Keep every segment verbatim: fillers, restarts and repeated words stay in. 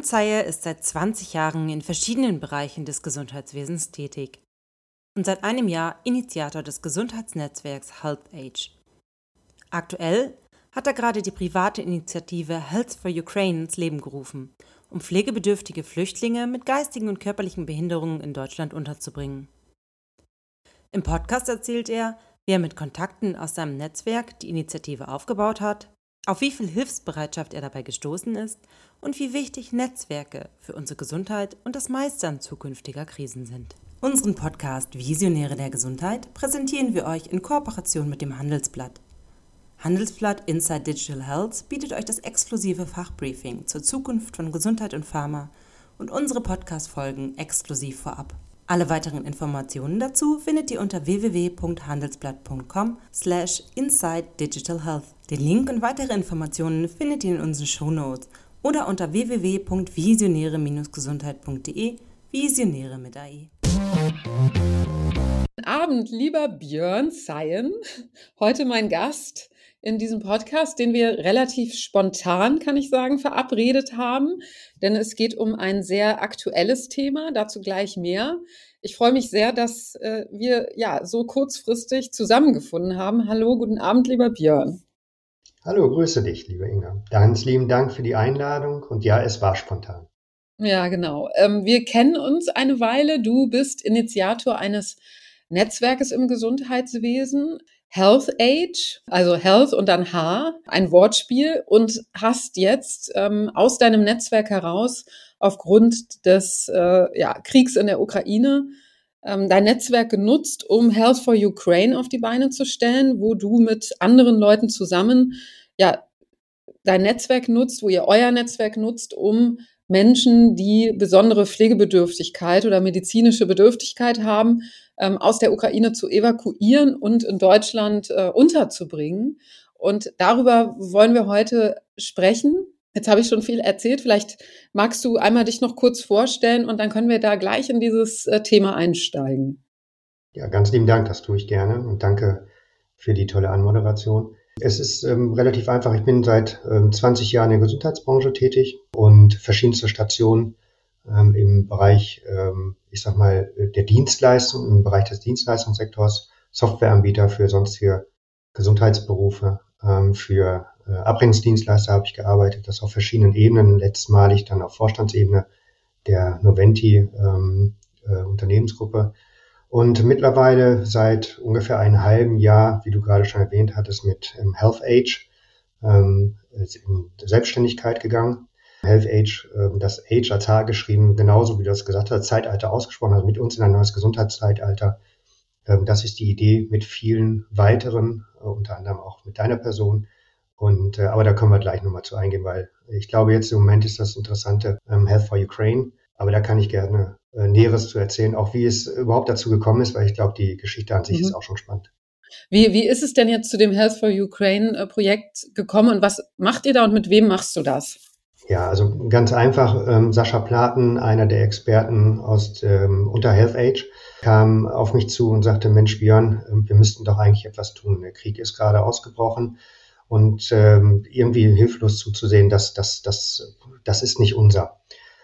Zeyer ist seit zwanzig Jahren in verschiedenen Bereichen des Gesundheitswesens tätig und seit einem Jahr Initiator des Gesundheitsnetzwerks HealthAge. Aktuell hat er gerade die private Initiative Health for Ukraine ins Leben gerufen, um pflegebedürftige Flüchtlinge mit geistigen und körperlichen Behinderungen in Deutschland unterzubringen. Im Podcast erzählt er, wie er mit Kontakten aus seinem Netzwerk die Initiative aufgebaut hat, auf wie viel Hilfsbereitschaft er dabei gestoßen ist und wie wichtig Netzwerke für unsere Gesundheit und das Meistern zukünftiger Krisen sind. Unseren Podcast Visionäre der Gesundheit präsentieren wir euch in Kooperation mit dem Handelsblatt. Handelsblatt Inside Digital Health bietet euch das exklusive Fachbriefing zur Zukunft von Gesundheit und Pharma und unsere Podcast-Folgen exklusiv vorab. Alle weiteren Informationen dazu findet ihr unter w w w punkt handelsblatt punkt com slash inside digital health. Den Link und weitere Informationen findet ihr in unseren Shownotes oder unter w w w punkt visionäre gesundheit punkt de, Visionäre mit A E. Guten Abend, lieber Björn Zeyer. Heute mein Gast in diesem Podcast, den wir relativ spontan, kann ich sagen, verabredet haben, denn es geht um ein sehr aktuelles Thema, dazu gleich mehr. Ich freue mich sehr, dass äh, wir ja so kurzfristig zusammengefunden haben. Hallo, guten Abend, lieber Björn. Hallo, grüße dich, liebe Inga. Ganz lieben Dank für die Einladung und ja, es war spontan. Ja, genau. Ähm, wir kennen uns eine Weile. Du bist Initiator eines Netzwerkes im Gesundheitswesen, HealthAge, also Health und dann H, ein Wortspiel, und hast jetzt ähm, aus deinem Netzwerk heraus aufgrund des äh, ja, Kriegs in der Ukraine ähm, dein Netzwerk genutzt, um Health for Ukraine auf die Beine zu stellen, wo du mit anderen Leuten zusammen ja dein Netzwerk nutzt, wo ihr euer Netzwerk nutzt, um Menschen, die besondere Pflegebedürftigkeit oder medizinische Bedürftigkeit haben, ähm, aus der Ukraine zu evakuieren und in Deutschland äh, unterzubringen. Und darüber wollen wir heute sprechen. Jetzt habe ich schon viel erzählt. Vielleicht magst du einmal dich noch kurz vorstellen und dann können wir da gleich in dieses äh, Thema einsteigen. Ja, ganz lieben Dank, das tue ich gerne und danke für die tolle Anmoderation. Es ist ähm, relativ einfach. Ich bin seit ähm, zwanzig Jahren in der Gesundheitsbranche tätig und verschiedenste Stationen ähm, im Bereich, ähm, ich sag mal, der Dienstleistung, im Bereich des Dienstleistungssektors, Softwareanbieter für sonstige Gesundheitsberufe, ähm, für äh, Abbringungsdienstleister habe ich gearbeitet, das auf verschiedenen Ebenen, letztmalig dann auf Vorstandsebene der Noventi ähm, äh, Unternehmensgruppe. Und mittlerweile seit ungefähr einem halben Jahr, wie du gerade schon erwähnt hattest, mit ähm, HealthAge ähm, in Selbstständigkeit gegangen. HealthAge, äh, das Age als H geschrieben, genauso wie du das gesagt hast, Zeitalter ausgesprochen, also mit uns in ein neues Gesundheitszeitalter. Ähm, das ist die Idee mit vielen weiteren, äh, unter anderem auch mit deiner Person. Und äh, aber da können wir gleich nochmal zu eingehen, weil ich glaube, jetzt im Moment ist das Interessante ähm, Health for Ukraine. Aber da kann ich gerne äh, Näheres zu erzählen, auch wie es überhaupt dazu gekommen ist, weil ich glaube, die Geschichte an sich mhm. ist auch schon spannend. Wie, wie ist es denn jetzt zu dem Health for Ukraine Projekt gekommen und was macht ihr da und mit wem machst du das? Ja, also ganz einfach, ähm, Sascha Platen, einer der Experten aus ähm, unter HealthAge, kam auf mich zu und sagte, Mensch Björn, äh, wir müssten doch eigentlich etwas tun. Der Krieg ist gerade ausgebrochen und ähm, irgendwie hilflos zuzusehen, dass das, das, das ist nicht unser.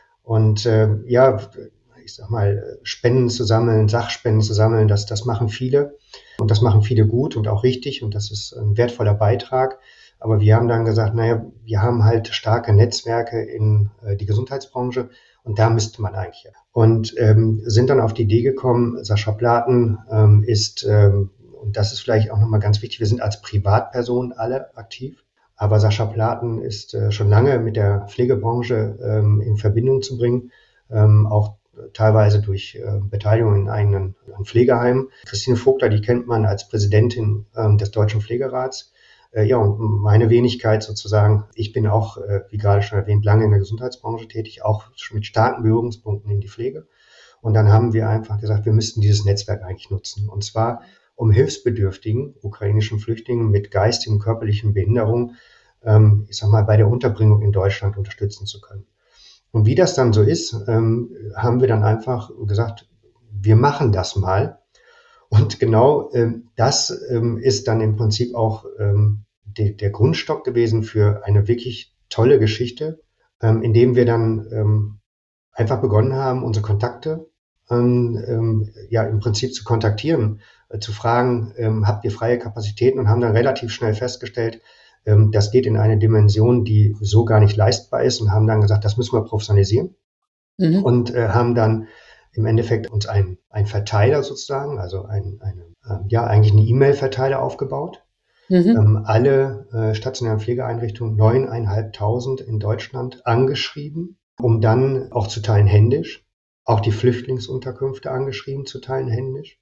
Und äh, ja, ich sag mal, Spenden zu sammeln, Sachspenden zu sammeln, das, das machen viele. Und das machen viele gut und auch richtig. Und das ist ein wertvoller Beitrag. Aber wir haben dann gesagt, naja, wir haben halt starke Netzwerke in äh, die Gesundheitsbranche. Und da müsste man eigentlich. Und ähm, sind dann auf die Idee gekommen, Sascha Platen ähm, ist, ähm, und das ist vielleicht auch nochmal ganz wichtig, wir sind als Privatpersonen alle aktiv. Aber Sascha Platen ist äh, schon lange mit der Pflegebranche ähm, in Verbindung zu bringen, ähm, auch teilweise durch äh, Beteiligung in eigenen in Pflegeheimen. Christine Vogler, die kennt man als Präsidentin ähm, des Deutschen Pflegerats. Äh, ja, und meine Wenigkeit sozusagen, ich bin auch, äh, wie gerade schon erwähnt, lange in der Gesundheitsbranche tätig, auch mit starken Berührungspunkten in die Pflege. Und dann haben wir einfach gesagt, wir müssten dieses Netzwerk eigentlich nutzen. Und zwar um hilfsbedürftigen ukrainischen Flüchtlingen mit geistigen, körperlichen Behinderungen, ähm, ich sag mal, bei der Unterbringung in Deutschland unterstützen zu können. Und wie das dann so ist, ähm, haben wir dann einfach gesagt, wir machen das mal. Und genau ähm, das ähm, ist dann im Prinzip auch ähm, de, der Grundstock gewesen für eine wirklich tolle Geschichte, ähm, indem wir dann ähm, einfach begonnen haben, unsere Kontakte ähm, ähm, ja im Prinzip zu kontaktieren, äh, zu fragen, ähm, habt ihr freie Kapazitäten, und haben dann relativ schnell festgestellt, ähm, das geht in eine Dimension, die so gar nicht leistbar ist, und haben dann gesagt, das müssen wir professionalisieren. Mhm. Und äh, haben dann im Endeffekt uns ein, ein Verteiler sozusagen, also ein, eine, äh, ja eigentlich eine E-Mail-Verteiler aufgebaut. Mhm. Ähm, alle äh, stationären Pflegeeinrichtungen, neuneinhalbtausend in Deutschland, angeschrieben, um dann auch zu teilen händisch, auch die Flüchtlingsunterkünfte angeschrieben, zu teilen händisch,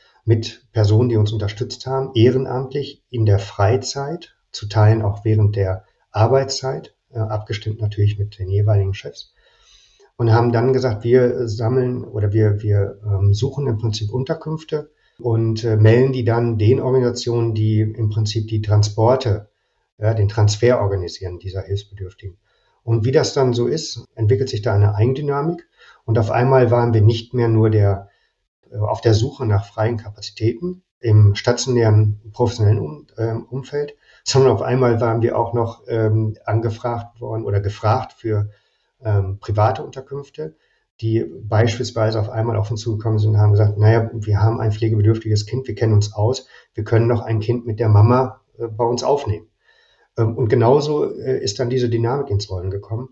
mit Personen, die uns unterstützt haben, ehrenamtlich in der Freizeit, zu teilen auch während der Arbeitszeit, äh, abgestimmt natürlich mit den jeweiligen Chefs. Und haben dann gesagt, wir sammeln oder wir, wir ähm, suchen im Prinzip Unterkünfte und äh, melden die dann den Organisationen, die im Prinzip die Transporte, ja, den Transfer organisieren dieser Hilfsbedürftigen. Und wie das dann so ist, entwickelt sich da eine Eigendynamik. Und auf einmal waren wir nicht mehr nur der, äh, auf der Suche nach freien Kapazitäten im stationären professionellen um, äh, Umfeld, sondern auf einmal waren wir auch noch ähm, angefragt worden oder gefragt für Ähm, private Unterkünfte, die beispielsweise auf einmal auf uns zugekommen sind und haben gesagt, naja, wir haben ein pflegebedürftiges Kind, wir kennen uns aus, wir können noch ein Kind mit der Mama äh, bei uns aufnehmen. Ähm, und genauso äh, ist dann diese Dynamik ins Rollen gekommen.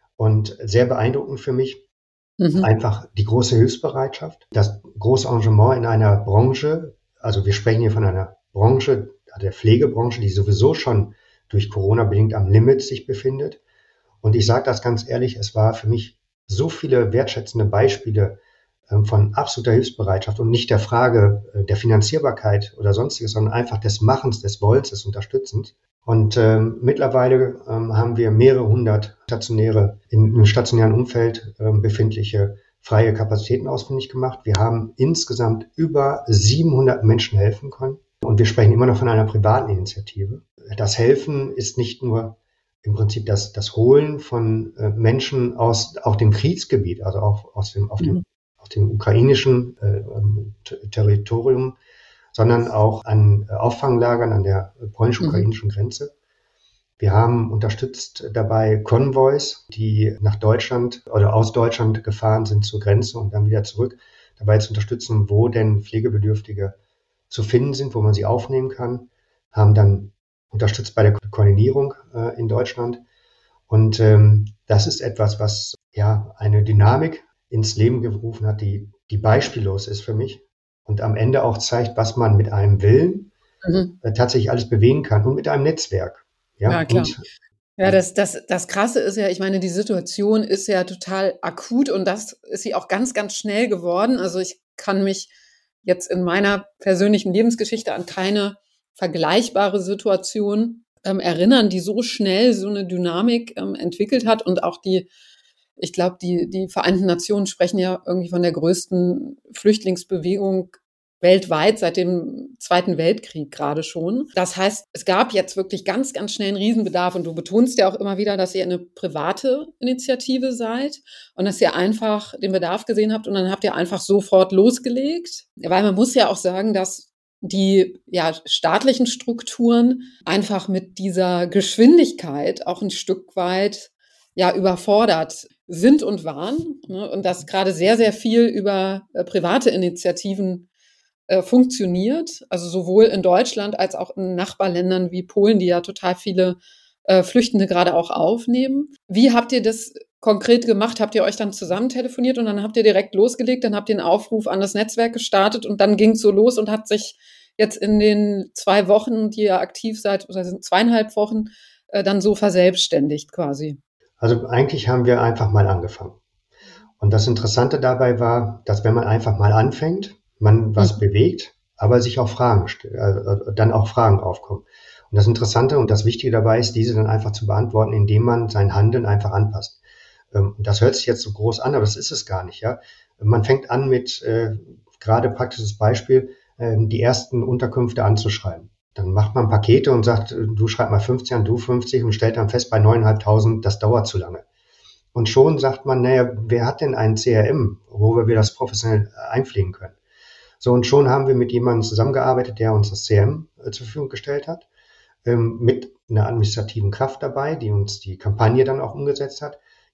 Und sehr beeindruckend für mich, mhm. einfach die große Hilfsbereitschaft, das große Engagement in einer Branche, also wir sprechen hier von einer Branche, der Pflegebranche, die sowieso schon durch Corona bedingt am Limit sich befindet. Und ich sage das ganz ehrlich, es war für mich so viele wertschätzende Beispiele äh, von absoluter Hilfsbereitschaft und nicht der Frage äh, der Finanzierbarkeit oder sonstiges, sondern einfach des Machens, des Wollens, des Unterstützens. Und äh, mittlerweile äh, haben wir mehrere hundert stationäre, in einem stationären Umfeld äh, befindliche freie Kapazitäten ausfindig gemacht. Wir haben insgesamt über siebenhundert Menschen helfen können. Und wir sprechen immer noch von einer privaten Initiative. Das Helfen ist nicht nur im Prinzip das, das Holen von äh, Menschen aus auch dem Kriegsgebiet, also auch aus dem, auf dem, mhm. aus dem ukrainischen äh, t- Territorium, sondern auch an äh, Auffanglagern an der polnisch-ukrainischen mhm. Grenze. Wir haben unterstützt dabei Konvois, die nach Deutschland oder aus Deutschland gefahren sind zur Grenze und dann wieder zurück, dabei zu unterstützen, wo denn Pflegebedürftige zu finden sind, wo man sie aufnehmen kann, haben dann unterstützt bei der Koordinierung äh, in Deutschland. Und ähm, das ist etwas, was ja eine Dynamik ins Leben gerufen hat, die, die beispiellos ist für mich und am Ende auch zeigt, was man mit einem Willen mhm. äh, tatsächlich alles bewegen kann und mit einem Netzwerk. Ja, ja klar. Und, ja, das, das, das Krasse ist ja, ich meine, die Situation ist ja total akut und das ist sie auch ganz, ganz schnell geworden. Also ich kann mich jetzt in meiner persönlichen Lebensgeschichte an keine vergleichbare Situation ähm, erinnern, die so schnell so eine Dynamik ähm, entwickelt hat und auch die, ich glaube, die, die Vereinten Nationen sprechen ja irgendwie von der größten Flüchtlingsbewegung weltweit seit dem Zweiten Weltkrieg gerade schon. Das heißt, es gab jetzt wirklich ganz, ganz schnell einen Riesenbedarf und du betonst ja auch immer wieder, dass ihr eine private Initiative seid und dass ihr einfach den Bedarf gesehen habt und dann habt ihr einfach sofort losgelegt. Weil man muss ja auch sagen, dass die ja, staatlichen Strukturen einfach mit dieser Geschwindigkeit auch ein Stück weit ja, überfordert sind und waren. Ne? Und dass gerade sehr, sehr viel über äh, private Initiativen äh, funktioniert. Also sowohl in Deutschland als auch in Nachbarländern wie Polen, die ja total viele äh, Flüchtende gerade auch aufnehmen. Wie habt ihr das konkret gemacht? Habt ihr euch dann zusammen telefoniert und dann habt ihr direkt losgelegt, dann habt ihr einen Aufruf an das Netzwerk gestartet und dann ging es so los und hat sich jetzt in den zwei Wochen, die ihr aktiv seid, oder sind zweieinhalb Wochen, äh, dann so verselbstständigt quasi? Also eigentlich haben wir einfach mal angefangen. Und das Interessante dabei war, dass wenn man einfach mal anfängt, man was mhm. bewegt, aber sich auch Fragen, äh, dann auch Fragen aufkommen. Und das Interessante und das Wichtige dabei ist, diese dann einfach zu beantworten, indem man sein Handeln einfach anpasst. Ähm, das hört sich jetzt so groß an, aber das ist es gar nicht. Ja, man fängt an mit, äh, gerade praktisches Beispiel, äh, die ersten Unterkünfte anzuschreiben. Dann macht man Pakete und sagt, du schreib mal fünfzig an, du fünfzig und stellt dann fest, bei neuntausendfünfhundert, das dauert zu lange. Und schon sagt man, naja, wer hat denn ein C R M, worüber wir das professionell einpflegen können? So, und schon haben wir mit jemandem zusammengearbeitet, der uns das C R M äh, zur Verfügung gestellt hat, ähm, mit einer administrativen Kraft dabei, die uns die Kampagne dann auch umgesetzt hat.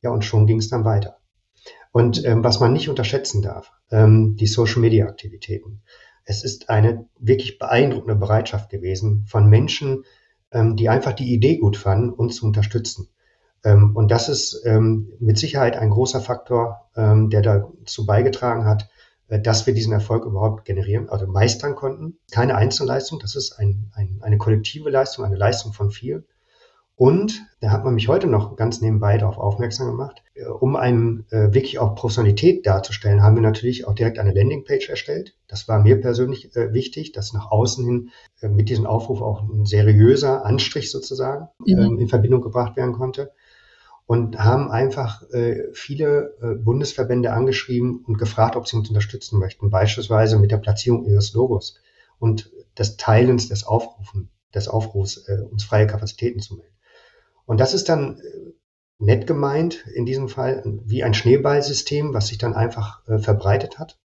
Ja, und schon ging es dann weiter. Und ähm, was man nicht unterschätzen darf, ähm, die Social-Media-Aktivitäten. Es ist eine wirklich beeindruckende Bereitschaft gewesen von Menschen, ähm, die einfach die Idee gut fanden, uns zu unterstützen. Ähm, und das ist ähm, mit Sicherheit ein großer Faktor, ähm, der dazu beigetragen hat, äh, dass wir diesen Erfolg überhaupt generieren, also meistern konnten. Keine Einzelleistung, das ist ein, ein, eine kollektive Leistung, eine Leistung von vielen. Und da hat man mich heute noch ganz nebenbei darauf aufmerksam gemacht. Um einen äh, wirklich auch Professionalität darzustellen, haben wir natürlich auch direkt eine Landingpage erstellt. Das war mir persönlich äh, wichtig, dass nach außen hin äh, mit diesem Aufruf auch ein seriöser Anstrich sozusagen mhm. ähm, in Verbindung gebracht werden konnte. Und haben einfach äh, viele äh, Bundesverbände angeschrieben und gefragt, ob sie uns unterstützen möchten, beispielsweise mit der Platzierung ihres Logos und des Teilens des Aufrufen, des Aufrufs, äh, uns freie Kapazitäten zu melden. Und das ist dann nett gemeint, in diesem Fall wie ein Schneeballsystem, was sich dann einfach äh, verbreitet hat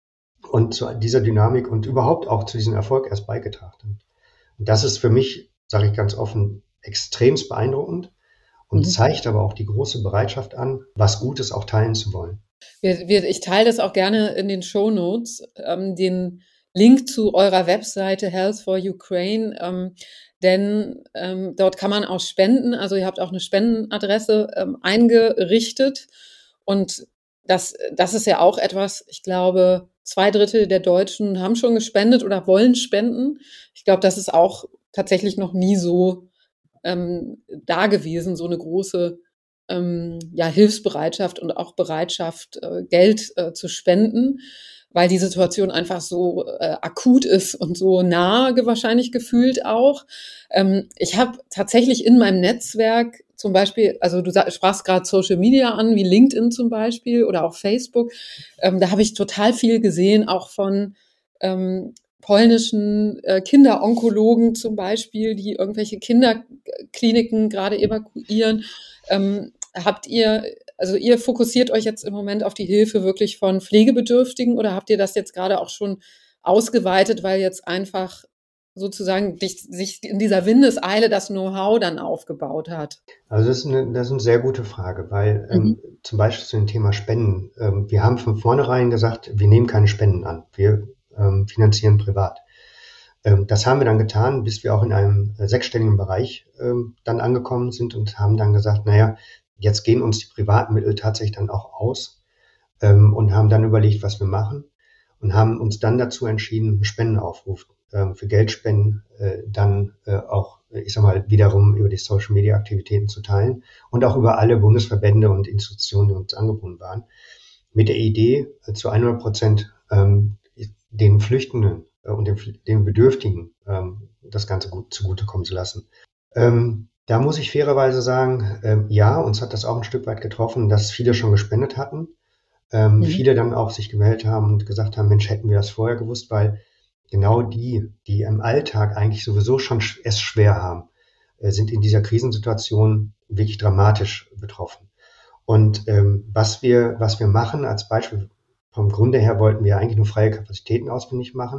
und zu dieser Dynamik und überhaupt auch zu diesem Erfolg erst beigetragen hat. Und das ist für mich, sage ich ganz offen, extremst beeindruckend und mhm. zeigt aber auch die große Bereitschaft an, was Gutes auch teilen zu wollen. Wir, wir, ich teile das auch gerne in den Shownotes, ähm, den Link zu eurer Webseite Health for Ukraine, ähm, denn ähm, dort kann man auch spenden. Also ihr habt auch eine Spendenadresse ähm, eingerichtet und das, das ist ja auch etwas, ich glaube, zwei Drittel der Deutschen haben schon gespendet oder wollen spenden. Ich glaube, das ist auch tatsächlich noch nie so ähm, da gewesen, so eine große ähm, ja, Hilfsbereitschaft und auch Bereitschaft, äh, Geld äh, zu spenden, weil die Situation einfach so äh, akut ist und so nah wahrscheinlich gefühlt auch. Ähm, ich habe tatsächlich in meinem Netzwerk zum Beispiel, also du sprachst gerade Social Media an, wie LinkedIn zum Beispiel oder auch Facebook, ähm, da habe ich total viel gesehen, auch von ähm, polnischen äh, Kinderonkologen zum Beispiel, die irgendwelche Kinderkliniken gerade evakuieren. Ähm, habt ihr Also ihr fokussiert euch jetzt im Moment auf die Hilfe wirklich von Pflegebedürftigen oder habt ihr das jetzt gerade auch schon ausgeweitet, weil jetzt einfach sozusagen dich, sich in dieser Windeseile das Know-how dann aufgebaut hat? Also das ist eine, das ist eine sehr gute Frage, weil ähm, mhm. zum Beispiel zu dem Thema Spenden, ähm, wir haben von vornherein gesagt, wir nehmen keine Spenden an, wir ähm, finanzieren privat. Ähm, das haben wir dann getan, bis wir auch in einem äh, sechsstelligen Bereich ähm, dann angekommen sind und haben dann gesagt, naja, jetzt gehen uns die privaten Mittel tatsächlich dann auch aus ähm, und haben dann überlegt, was wir machen und haben uns dann dazu entschieden, einen Spendenaufruf ähm, für Geldspenden äh, dann äh, auch, ich sag mal, wiederum über die Social-Media-Aktivitäten zu teilen und auch über alle Bundesverbände und Institutionen, die uns angebunden waren, mit der Idee, äh, zu hundert Prozent ähm, den Flüchtenden äh, und den, den Bedürftigen ähm, das Ganze gut zugutekommen zu lassen. Ähm, Da muss ich fairerweise sagen, ähm, ja, uns hat das auch ein Stück weit getroffen, dass viele schon gespendet hatten. Ähm, mhm. Viele dann auch sich gemeldet haben und gesagt haben, Mensch, hätten wir das vorher gewusst, weil genau die, die im Alltag eigentlich sowieso schon es schwer haben, äh, sind in dieser Krisensituation wirklich dramatisch betroffen. Und ähm, was wir, was wir machen, als Beispiel vom Grunde her wollten wir eigentlich nur freie Kapazitäten ausfindig machen.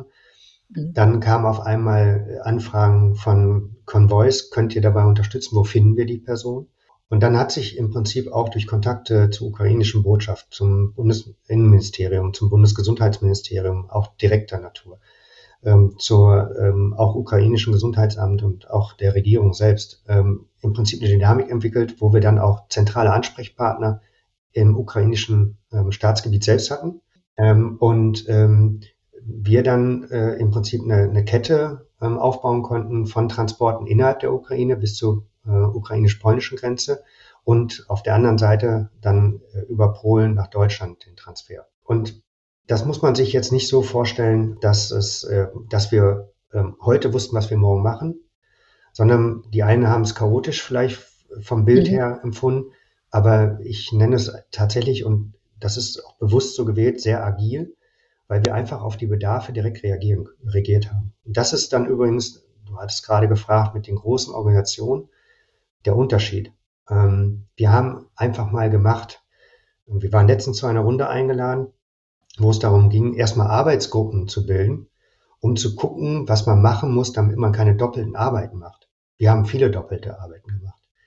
Dann kamen auf einmal Anfragen von Konvois, könnt ihr dabei unterstützen, wo finden wir die Person? Und dann hat sich im Prinzip auch durch Kontakte zur ukrainischen Botschaft, zum Bundesinnenministerium, zum Bundesgesundheitsministerium, auch direkter Natur, ähm, zur ähm, auch ukrainischen Gesundheitsamt und auch der Regierung selbst, ähm, im Prinzip eine Dynamik entwickelt, wo wir dann auch zentrale Ansprechpartner im ukrainischen ähm, Staatsgebiet selbst hatten. Ähm, und ähm, wir dann äh, im Prinzip eine, eine Kette ähm, aufbauen konnten von Transporten innerhalb der Ukraine bis zur äh, ukrainisch-polnischen Grenze und auf der anderen Seite dann äh, über Polen nach Deutschland den Transfer. Und das muss man sich jetzt nicht so vorstellen, dass es, äh, dass wir äh, heute wussten, was wir morgen machen, sondern die einen haben es chaotisch vielleicht vom Bild mhm. her empfunden, aber ich nenne es tatsächlich, und das ist auch bewusst so gewählt, sehr agil, weil wir einfach auf die Bedarfe direkt reagieren, reagiert haben. Und das ist dann übrigens, du hattest gerade gefragt, mit den großen Organisationen, der Unterschied. Ähm, wir haben einfach mal gemacht, und wir waren letztens zu einer Runde eingeladen, wo es darum ging, erstmal Arbeitsgruppen zu bilden, um zu gucken, was man machen muss, damit man keine doppelten Arbeiten macht. Wir haben viele doppelte Arbeiten gemacht.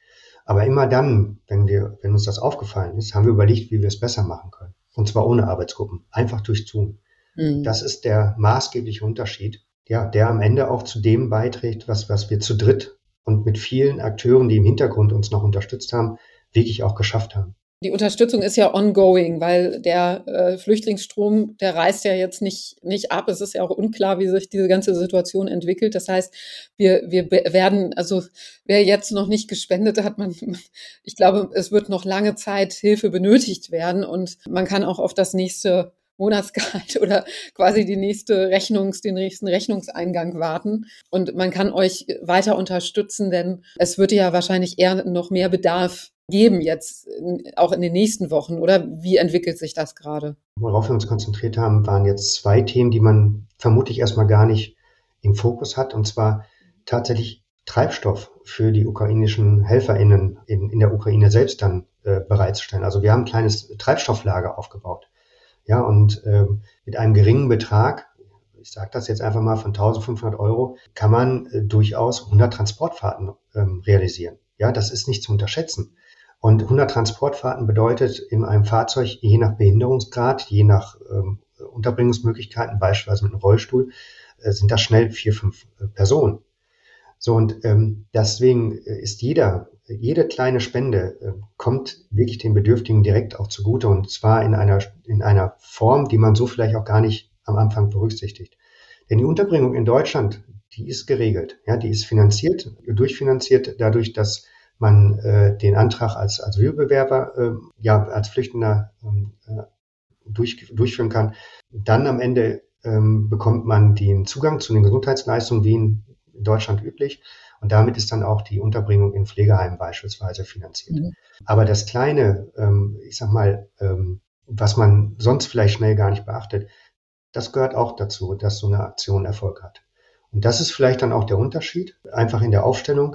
Aber immer dann, wenn wir, wenn uns das aufgefallen ist, haben wir überlegt, wie wir es besser machen können. Und zwar ohne Arbeitsgruppen, einfach durch Tun. Mhm. Das ist der maßgebliche Unterschied, ja, der am Ende auch zu dem beiträgt, was, was wir zu dritt und mit vielen Akteuren, die im Hintergrund uns noch unterstützt haben, wirklich auch geschafft haben. Die Unterstützung ist ja ongoing, weil der äh, Flüchtlingsstrom, der reißt ja jetzt nicht nicht ab. Es ist ja auch unklar, wie sich diese ganze Situation entwickelt. Das heißt, wir wir werden, also wer jetzt noch nicht gespendet hat, man, ich glaube, es wird noch lange Zeit Hilfe benötigt werden und man kann auch auf das nächste Monatsgehalt oder quasi die nächste Rechnungs, den nächsten Rechnungseingang warten. Und man kann euch weiter unterstützen, denn es wird ja wahrscheinlich eher noch mehr Bedarf geben jetzt, auch in den nächsten Wochen, oder? Wie entwickelt sich das gerade? Worauf wir uns konzentriert haben, waren jetzt zwei Themen, die man vermutlich erstmal gar nicht im Fokus hat, und zwar tatsächlich Treibstoff für die ukrainischen HelferInnen in, in der Ukraine selbst dann äh, bereitzustellen. Also wir haben ein kleines Treibstofflager aufgebaut. Ja, und ähm, mit einem geringen Betrag, ich sage das jetzt einfach mal von eintausendfünfhundert Euro, kann man äh, durchaus hundert Transportfahrten ähm, realisieren. Ja, das ist nicht zu unterschätzen. Und hundert Transportfahrten bedeutet in einem Fahrzeug, je nach Behinderungsgrad, je nach ähm, Unterbringungsmöglichkeiten, beispielsweise mit einem Rollstuhl, äh, sind das schnell vier, fünf äh, Personen. So, und ähm, deswegen ist jeder, jede kleine Spende äh, kommt wirklich den Bedürftigen direkt auch zugute, und zwar in einer, in einer Form, die man so vielleicht auch gar nicht am Anfang berücksichtigt. Denn die Unterbringung in Deutschland, die ist geregelt, ja, die ist finanziert, durchfinanziert dadurch, dass man äh, den Antrag als Asylbewerber, äh, ja, als Flüchtender äh, durch, durchführen kann. Dann am Ende ähm, bekommt man den Zugang zu den Gesundheitsleistungen wie in Deutschland üblich, und damit ist dann auch die Unterbringung in Pflegeheimen beispielsweise finanziert. Mhm. Aber das Kleine, ähm, ich sag mal, ähm, was man sonst vielleicht schnell gar nicht beachtet, das gehört auch dazu, dass so eine Aktion Erfolg hat. Und das ist vielleicht dann auch der Unterschied, einfach in der Aufstellung.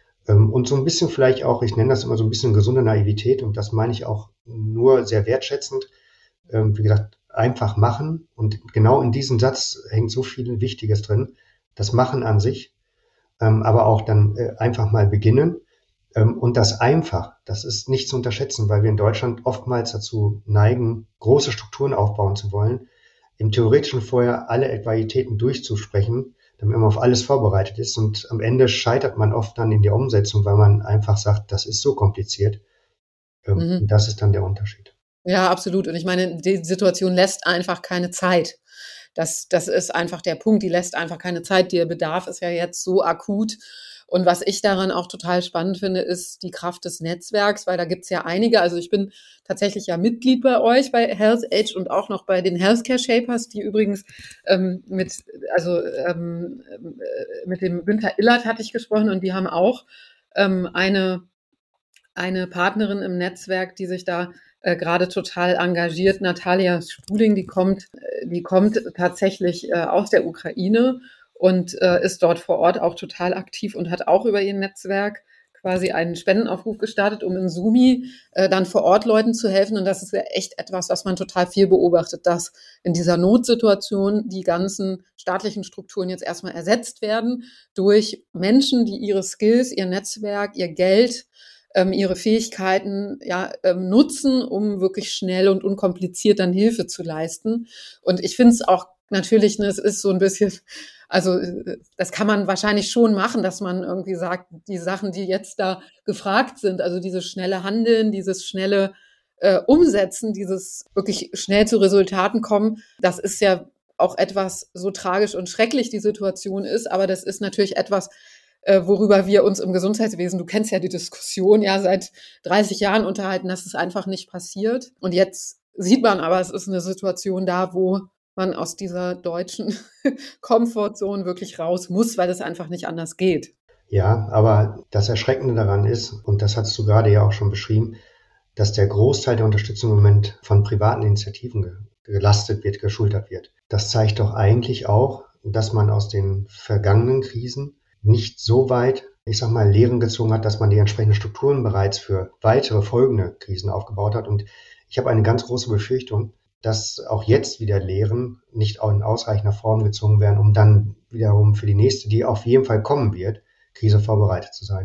Und so ein bisschen vielleicht auch, ich nenne das immer so ein bisschen gesunde Naivität, und das meine ich auch nur sehr wertschätzend, wie gesagt, einfach machen. Und genau in diesem Satz hängt so viel Wichtiges drin. Das Machen an sich, aber auch dann einfach mal beginnen. Und das einfach, das ist nicht zu unterschätzen, weil wir in Deutschland oftmals dazu neigen, große Strukturen aufbauen zu wollen, im Theoretischen vorher alle Eventualitäten durchzusprechen, damit man auf alles vorbereitet ist, und am Ende scheitert man oft dann in der Umsetzung, weil man einfach sagt, das ist so kompliziert. Ähm, mhm. Und das ist dann der Unterschied. Ja, absolut. Und ich meine, die Situation lässt einfach keine Zeit. Das, das ist einfach der Punkt, die lässt einfach keine Zeit. Der Bedarf ist ja jetzt so akut. Und was ich daran auch total spannend finde, ist die Kraft des Netzwerks, weil da gibt's ja einige. Also ich bin tatsächlich ja Mitglied bei euch, bei HealthAge, und auch noch bei den Healthcare Shapers, die übrigens ähm, mit, also ähm, mit dem Günther Illert hatte ich gesprochen, und die haben auch ähm, eine, eine Partnerin im Netzwerk, die sich da äh, gerade total engagiert, Natalia Spuling, die kommt, die kommt tatsächlich äh, aus der Ukraine und äh, ist dort vor Ort auch total aktiv und hat auch über ihr Netzwerk quasi einen Spendenaufruf gestartet, um in Sumi äh, dann vor Ort Leuten zu helfen. Und das ist ja echt etwas, was man total viel beobachtet, dass in dieser Notsituation die ganzen staatlichen Strukturen jetzt erstmal ersetzt werden durch Menschen, die ihre Skills, ihr Netzwerk, ihr Geld, ähm, ihre Fähigkeiten ja ähm, nutzen, um wirklich schnell und unkompliziert dann Hilfe zu leisten. Und ich finde es auch natürlich, ne, es ist so ein bisschen, also das kann man wahrscheinlich schon machen, dass man irgendwie sagt, die Sachen, die jetzt da gefragt sind, also dieses schnelle Handeln, dieses schnelle äh, Umsetzen, dieses wirklich schnell zu Resultaten kommen, das ist ja auch etwas, so tragisch und schrecklich die Situation ist, aber das ist natürlich etwas, äh, worüber wir uns im Gesundheitswesen, du kennst ja die Diskussion, ja seit dreißig Jahren unterhalten, dass es einfach nicht passiert. Und jetzt sieht man aber, es ist eine Situation da, wo man aus dieser deutschen Komfortzone wirklich raus muss, weil es einfach nicht anders geht. Ja, aber das Erschreckende daran ist, und das hast du gerade ja auch schon beschrieben, dass der Großteil der Unterstützung im Moment von privaten Initiativen gelastet wird, geschultert wird. Das zeigt doch eigentlich auch, dass man aus den vergangenen Krisen nicht so weit, ich sag mal, Lehren gezogen hat, dass man die entsprechenden Strukturen bereits für weitere folgende Krisen aufgebaut hat. Und ich habe eine ganz große Befürchtung, dass auch jetzt wieder Lehren nicht auch in ausreichender Form gezogen werden, um dann wiederum für die nächste, die auf jeden Fall kommen wird, Krise vorbereitet zu sein.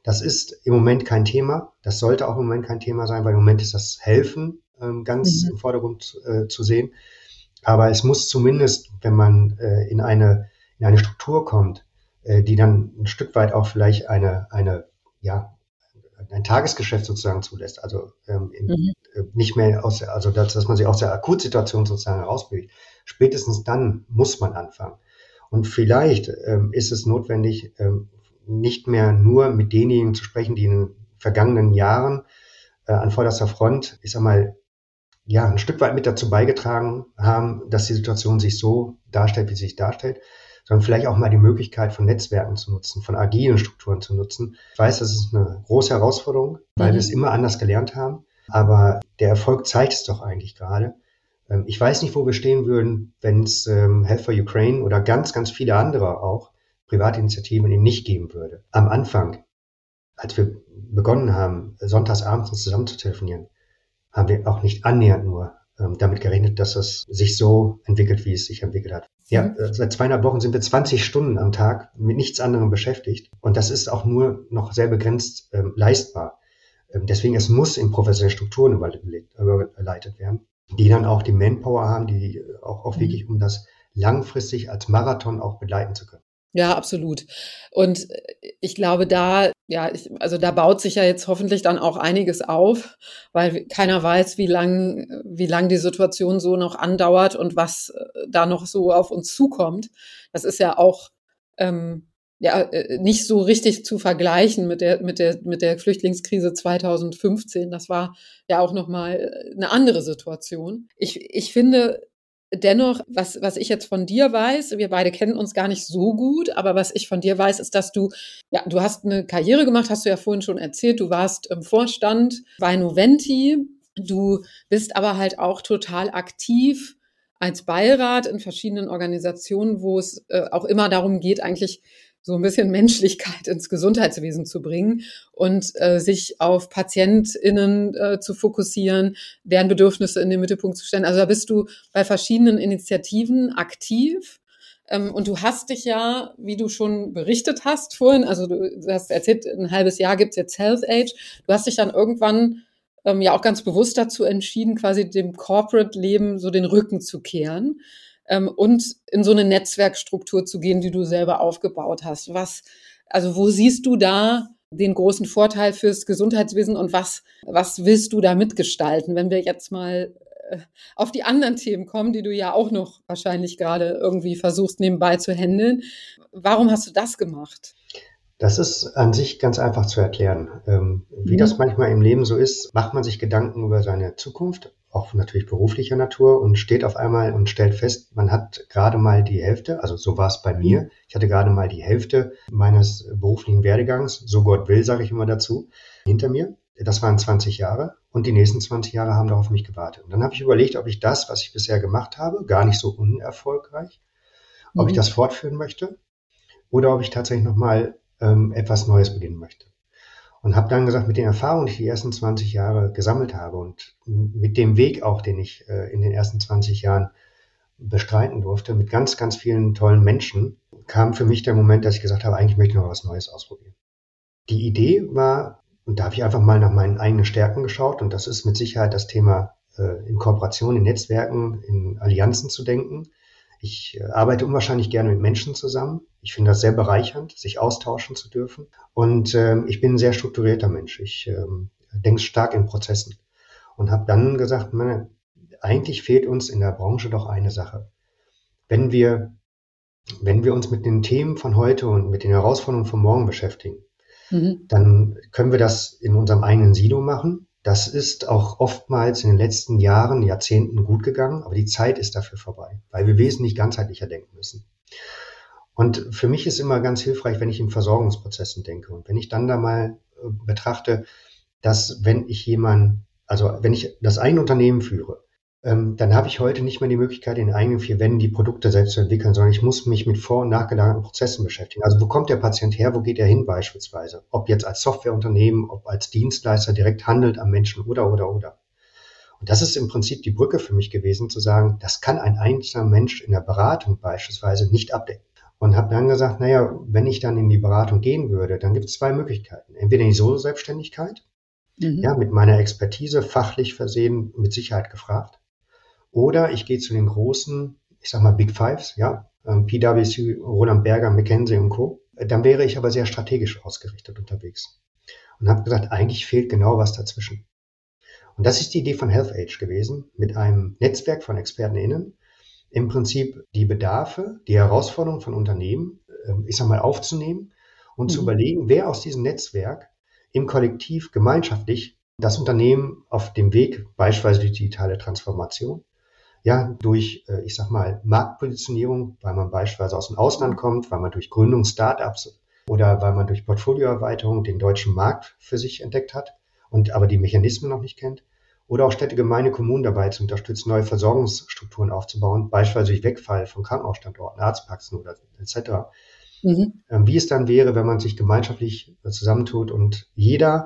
Das ist im Moment kein Thema. Das sollte auch im Moment kein Thema sein, weil im Moment ist das Helfen ähm, ganz mhm. im Vordergrund äh, zu sehen. Aber es muss zumindest, wenn man äh, in eine in eine Struktur kommt, äh, die dann ein Stück weit auch vielleicht eine eine ja ein Tagesgeschäft sozusagen zulässt, also ähm, in, mhm. äh, nicht mehr aus, also dass, dass man sich aus der Akutsituation sozusagen herausbewegt. Spätestens dann muss man anfangen. Und vielleicht ähm, ist es notwendig, ähm, nicht mehr nur mit denjenigen zu sprechen, die in den vergangenen Jahren äh, an vorderster Front, ich sag mal, ja, ein Stück weit mit dazu beigetragen haben, dass die Situation sich so darstellt, wie sie sich darstellt, sondern vielleicht auch mal die Möglichkeit von Netzwerken zu nutzen, von agilen Strukturen zu nutzen. Ich weiß, das ist eine große Herausforderung, weil mhm. wir es immer anders gelernt haben, aber der Erfolg zeigt es doch eigentlich gerade. Ähm, ich weiß nicht, wo wir stehen würden, wenn es ähm, Health for Ukraine oder ganz, ganz viele andere auch private Initiativen eben nicht geben würde. Am Anfang, als wir begonnen haben, sonntags abends uns zusammen zu telefonieren, haben wir auch nicht annähernd nur ähm, damit gerechnet, dass es sich so entwickelt, wie es sich entwickelt hat. Ja, äh, seit zweieinhalb Wochen sind wir zwanzig Stunden am Tag mit nichts anderem beschäftigt. Und das ist auch nur noch sehr begrenzt ähm, leistbar. Ähm, deswegen, es muss in professionelle Strukturen überleitet werden, die dann auch die Manpower haben, die auch, auch wirklich, um das langfristig als Marathon auch begleiten zu können. Ja, absolut. Und ich glaube, da, ja, ich, also da baut sich ja jetzt hoffentlich dann auch einiges auf, weil keiner weiß, wie lang, wie lang die Situation so noch andauert und was da noch so auf uns zukommt. Das ist ja auch ähm, ja nicht so richtig zu vergleichen mit der mit der mit der Flüchtlingskrise zweitausendfünfzehn. Das war ja auch noch mal eine andere Situation. Ich ich finde Dennoch, was, was ich jetzt von dir weiß, wir beide kennen uns gar nicht so gut, aber was ich von dir weiß, ist, dass du, ja, du hast eine Karriere gemacht, hast du ja vorhin schon erzählt, du warst im Vorstand bei Noventi, du bist aber halt auch total aktiv als Beirat in verschiedenen Organisationen, wo es äh, auch immer darum geht, eigentlich so ein bisschen Menschlichkeit ins Gesundheitswesen zu bringen und äh, sich auf PatientInnen äh, zu fokussieren, deren Bedürfnisse in den Mittelpunkt zu stellen. Also da bist du bei verschiedenen Initiativen aktiv. Ähm, und du hast dich ja, wie du schon berichtet hast vorhin, also du hast erzählt, ein halbes Jahr gibt's jetzt Health Age. Du hast dich dann irgendwann ähm, ja auch ganz bewusst dazu entschieden, quasi dem Corporate-Leben so den Rücken zu kehren. Ähm, und in so eine Netzwerkstruktur zu gehen, die du selber aufgebaut hast. Was, also wo siehst du da den großen Vorteil fürs Gesundheitswesen und was, was willst du da mitgestalten, wenn wir jetzt mal äh, auf die anderen Themen kommen, die du ja auch noch wahrscheinlich gerade irgendwie versuchst nebenbei zu handeln. Warum hast du das gemacht? Das ist an sich ganz einfach zu erklären. Ähm, wie mhm. das manchmal im Leben so ist, macht man sich Gedanken über seine Zukunft, auch natürlich beruflicher Natur, und steht auf einmal und stellt fest, man hat gerade mal die Hälfte, also so war es bei mir, ich hatte gerade mal die Hälfte meines beruflichen Werdegangs, so Gott will, sage ich immer dazu, hinter mir. Das waren zwanzig Jahre und die nächsten zwanzig Jahre haben darauf mich gewartet. Und dann habe ich überlegt, ob ich das, was ich bisher gemacht habe, gar nicht so unerfolgreich, mhm. ob ich das fortführen möchte oder ob ich tatsächlich nochmal ähm, etwas Neues beginnen möchte. Und habe dann gesagt, mit den Erfahrungen, die ich die ersten zwanzig Jahre gesammelt habe und mit dem Weg auch, den ich äh, in den ersten zwanzig Jahren bestreiten durfte, mit ganz, ganz vielen tollen Menschen, kam für mich der Moment, dass ich gesagt habe, eigentlich möchte ich noch was Neues ausprobieren. Die Idee war, und da habe ich einfach mal nach meinen eigenen Stärken geschaut, und das ist mit Sicherheit das Thema, äh, in Kooperation, in Netzwerken, in Allianzen zu denken. Ich äh, arbeite unwahrscheinlich gerne mit Menschen zusammen. Ich finde das sehr bereichernd, sich austauschen zu dürfen. Und ähm, ich bin ein sehr strukturierter Mensch. Ich ähm, denke stark in Prozessen. Und habe dann gesagt, meine, eigentlich fehlt uns in der Branche doch eine Sache. Wenn wir, wenn wir uns mit den Themen von heute und mit den Herausforderungen von morgen beschäftigen, mhm. dann können wir das in unserem eigenen Silo machen. Das ist auch oftmals in den letzten Jahren, Jahrzehnten gut gegangen, aber die Zeit ist dafür vorbei, weil wir wesentlich ganzheitlicher denken müssen. Und für mich ist immer ganz hilfreich, wenn ich in Versorgungsprozessen denke und wenn ich dann da mal äh, betrachte, dass wenn ich jemanden, also wenn ich das eigene Unternehmen führe, ähm, dann habe ich heute nicht mehr die Möglichkeit, in den eigenen vier Wänden die Produkte selbst zu entwickeln, sondern ich muss mich mit vor- und nachgelagerten Prozessen beschäftigen. Also wo kommt der Patient her, wo geht er hin beispielsweise? Ob jetzt als Softwareunternehmen, ob als Dienstleister direkt handelt am Menschen oder, oder, oder. Und das ist im Prinzip die Brücke für mich gewesen, zu sagen, das kann ein einzelner Mensch in der Beratung beispielsweise nicht abdecken. Und habe dann gesagt, naja, wenn ich dann in die Beratung gehen würde, dann gibt es zwei Möglichkeiten. Entweder in die Solo-Selbstständigkeit, mhm. ja, mit meiner Expertise fachlich versehen, mit Sicherheit gefragt. Oder ich gehe zu den großen, ich sag mal Big Fives, ja, P W C, Roland Berger, McKinsey und Co. Dann wäre ich aber sehr strategisch ausgerichtet unterwegs. Und habe gesagt, eigentlich fehlt genau was dazwischen. Und das ist die Idee von HealthAge gewesen, mit einem Netzwerk von ExpertenInnen im Prinzip die Bedarfe, die Herausforderungen von Unternehmen, ich sag mal, aufzunehmen und mhm. zu überlegen, wer aus diesem Netzwerk im Kollektiv gemeinschaftlich das Unternehmen auf dem Weg, beispielsweise durch digitale Transformation, ja, durch, ich sag mal, Marktpositionierung, weil man beispielsweise aus dem Ausland kommt, weil man durch Gründung Startups oder weil man durch Portfolioerweiterung den deutschen Markt für sich entdeckt hat und aber die Mechanismen noch nicht kennt. Oder auch Städte, Gemeinde, Kommunen dabei zu unterstützen, neue Versorgungsstrukturen aufzubauen, beispielsweise durch Wegfall von Krankenhausstandorten, Arztpraxen oder et cetera. Mhm. Wie es dann wäre, wenn man sich gemeinschaftlich zusammentut und jeder,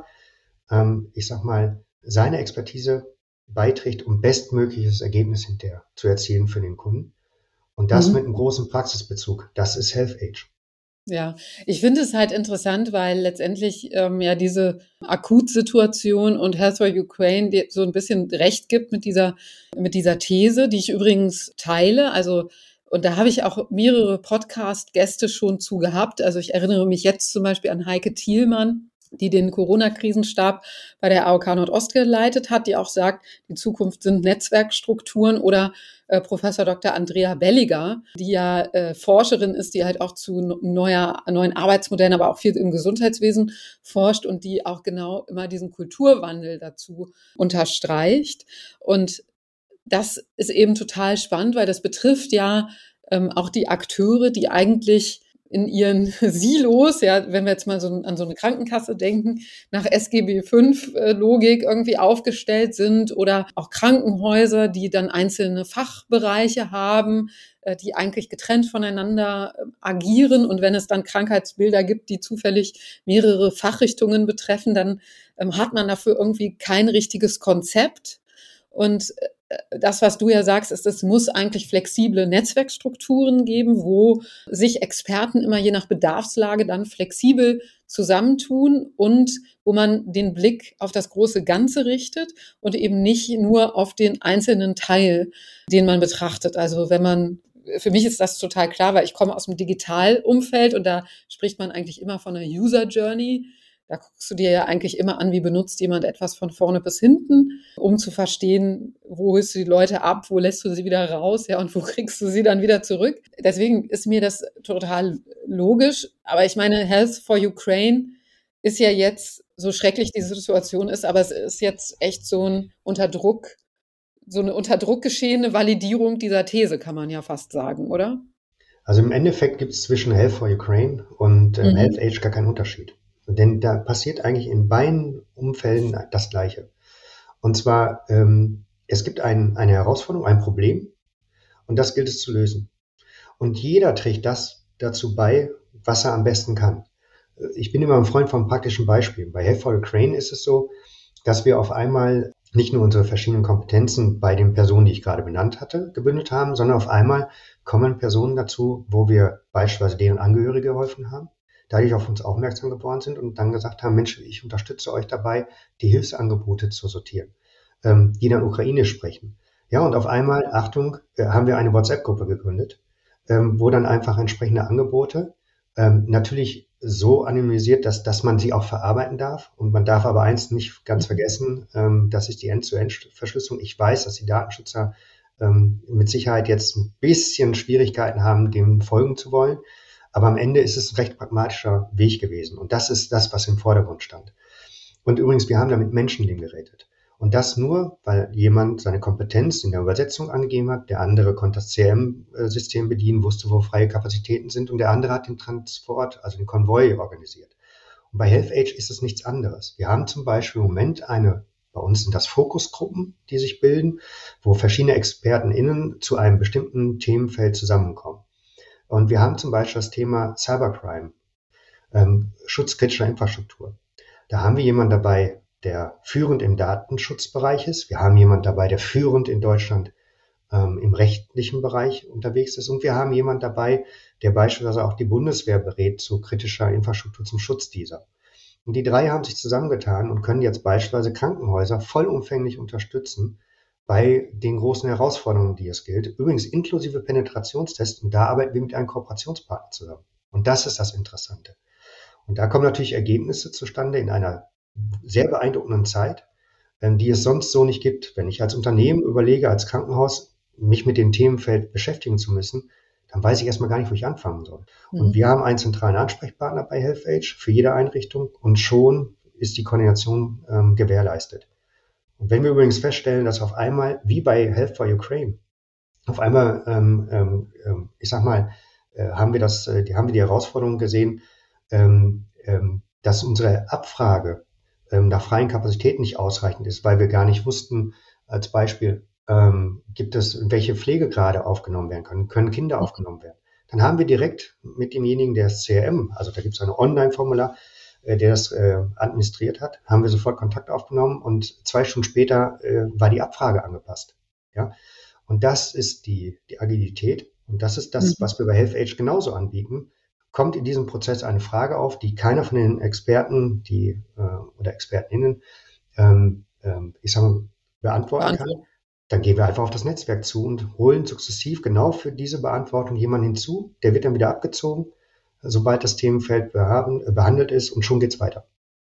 ich sag mal, seine Expertise beiträgt, um bestmögliches Ergebnis hinterher zu erzielen für den Kunden. Und das mhm. mit einem großen Praxisbezug. Das ist HealthAge. Ja, ich finde es halt interessant, weil letztendlich ähm, ja diese Akutsituation und Health for Ukraine dir so ein bisschen recht gibt mit dieser mit dieser These, die ich übrigens teile. Also und da habe ich auch mehrere Podcast-Gäste schon zu gehabt. Also ich erinnere mich jetzt zum Beispiel an Heike Thielmann, die den Corona-Krisenstab bei der A O K Nordost geleitet hat, die auch sagt, die Zukunft sind Netzwerkstrukturen, oder äh, Professor Doktor Andrea Belliger, die ja äh, Forscherin ist, die halt auch zu neuer, neuen Arbeitsmodellen, aber auch viel im Gesundheitswesen forscht und die auch genau immer diesen Kulturwandel dazu unterstreicht. Und das ist eben total spannend, weil das betrifft ja ähm, auch die Akteure, die eigentlich in ihren Silos, ja, wenn wir jetzt mal so an so eine Krankenkasse denken, nach S G B fünf Logik irgendwie aufgestellt sind, oder auch Krankenhäuser, die dann einzelne Fachbereiche haben, die eigentlich getrennt voneinander agieren. Und wenn es dann Krankheitsbilder gibt, die zufällig mehrere Fachrichtungen betreffen, dann ähm, hat man dafür irgendwie kein richtiges Konzept. Und das, was du ja sagst, ist, es muss eigentlich flexible Netzwerkstrukturen geben, wo sich Experten immer je nach Bedarfslage dann flexibel zusammentun und wo man den Blick auf das große Ganze richtet und eben nicht nur auf den einzelnen Teil, den man betrachtet. Also wenn man, für mich ist das total klar, weil ich komme aus dem Digitalumfeld und da spricht man eigentlich immer von einer User Journey. Da guckst du dir ja eigentlich immer an, wie benutzt jemand etwas von vorne bis hinten, um zu verstehen, wo holst du die Leute ab, wo lässt du sie wieder raus, ja, und wo kriegst du sie dann wieder zurück. Deswegen ist mir das total logisch. Aber ich meine, Health for Ukraine ist ja jetzt, so schrecklich die Situation ist, aber es ist jetzt echt so ein unter Druck, so eine unter Druck geschehene Validierung dieser These, kann man ja fast sagen, oder? Also im Endeffekt gibt es zwischen Health for Ukraine und äh, mhm. HealthAge gar keinen Unterschied. Denn da passiert eigentlich in beiden Umfällen das Gleiche. Und zwar, ähm, es gibt ein, eine Herausforderung, ein Problem, und das gilt es zu lösen. Und jeder trägt das dazu bei, was er am besten kann. Ich bin immer ein Freund von praktischen Beispielen. Bei Health for Ukraine ist es so, dass wir auf einmal nicht nur unsere verschiedenen Kompetenzen bei den Personen, die ich gerade benannt hatte, gebündelt haben, sondern auf einmal kommen Personen dazu, wo wir beispielsweise deren Angehörige geholfen haben, dadurch auf uns aufmerksam geworden sind und dann gesagt haben, Mensch, ich unterstütze euch dabei, die Hilfsangebote zu sortieren, ähm, die dann ukrainisch sprechen. Ja, und auf einmal, Achtung, äh, haben wir eine WhatsApp-Gruppe gegründet, ähm, wo dann einfach entsprechende Angebote, ähm, natürlich so anonymisiert, dass, dass man sie auch verarbeiten darf. Und man darf aber eins nicht ganz vergessen, ähm, das ist die End-zu-End-Verschlüsselung. Ich weiß, dass die Datenschützer ähm, mit Sicherheit jetzt ein bisschen Schwierigkeiten haben, dem folgen zu wollen. Aber am Ende ist es ein recht pragmatischer Weg gewesen. Und das ist das, was im Vordergrund stand. Und übrigens, wir haben damit Menschenleben gerettet. Und das nur, weil jemand seine Kompetenz in der Übersetzung angegeben hat, der andere konnte das C R M-System bedienen, wusste, wo freie Kapazitäten sind, und der andere hat den Transport, also den Konvoi organisiert. Und bei HealthAge ist es nichts anderes. Wir haben zum Beispiel im Moment eine, bei uns sind das Fokusgruppen, die sich bilden, wo verschiedene ExpertenInnen zu einem bestimmten Themenfeld zusammenkommen. Und wir haben zum Beispiel das Thema Cybercrime, ähm, Schutz kritischer Infrastruktur. Da haben wir jemanden dabei, der führend im Datenschutzbereich ist. Wir haben jemanden dabei, der führend in Deutschland ähm, im rechtlichen Bereich unterwegs ist. Und wir haben jemand dabei, der beispielsweise auch die Bundeswehr berät zu kritischer Infrastruktur zum Schutz dieser. Und die drei haben sich zusammengetan und können jetzt beispielsweise Krankenhäuser vollumfänglich unterstützen bei den großen Herausforderungen, die es gilt. Übrigens inklusive Penetrationstests. Und da arbeiten wir mit einem Kooperationspartner zusammen. Und das ist das Interessante. Und da kommen natürlich Ergebnisse zustande in einer sehr beeindruckenden Zeit, die es sonst so nicht gibt. Wenn ich als Unternehmen überlege, als Krankenhaus, mich mit dem Themenfeld beschäftigen zu müssen, dann weiß ich erstmal gar nicht, wo ich anfangen soll. Mhm. Und wir haben einen zentralen Ansprechpartner bei HealthAge für jede Einrichtung und schon ist die Koordination ähm, gewährleistet. Und wenn wir übrigens feststellen, dass auf einmal, wie bei Health for Ukraine, auf einmal, ähm, ähm, ich sag mal, äh, haben wir das, äh, die, haben wir die Herausforderung gesehen, ähm, ähm, dass unsere Abfrage ähm, nach freien Kapazitäten nicht ausreichend ist, weil wir gar nicht wussten, als Beispiel, ähm, gibt es, welche Pflegegrade aufgenommen werden können, können Kinder aufgenommen werden. Dann haben wir direkt mit demjenigen, der das C R M, also da gibt es ein Online-Formular, äh, der das äh, administriert hat, haben wir sofort Kontakt aufgenommen und zwei Stunden später äh, war die Abfrage angepasst. Ja? Und das ist die, die Agilität und das ist das, mhm. was wir bei HealthAge genauso anbieten. Kommt in diesem Prozess eine Frage auf, die keiner von den Experten, die äh, oder ExpertInnen, ähm, ähm, ich sag mal, beantworten kann, dann gehen wir einfach auf das Netzwerk zu und holen sukzessiv genau für diese Beantwortung jemanden hinzu. Der wird dann wieder abgezogen, sobald das Themenfeld behaben, äh, behandelt ist und schon geht's weiter.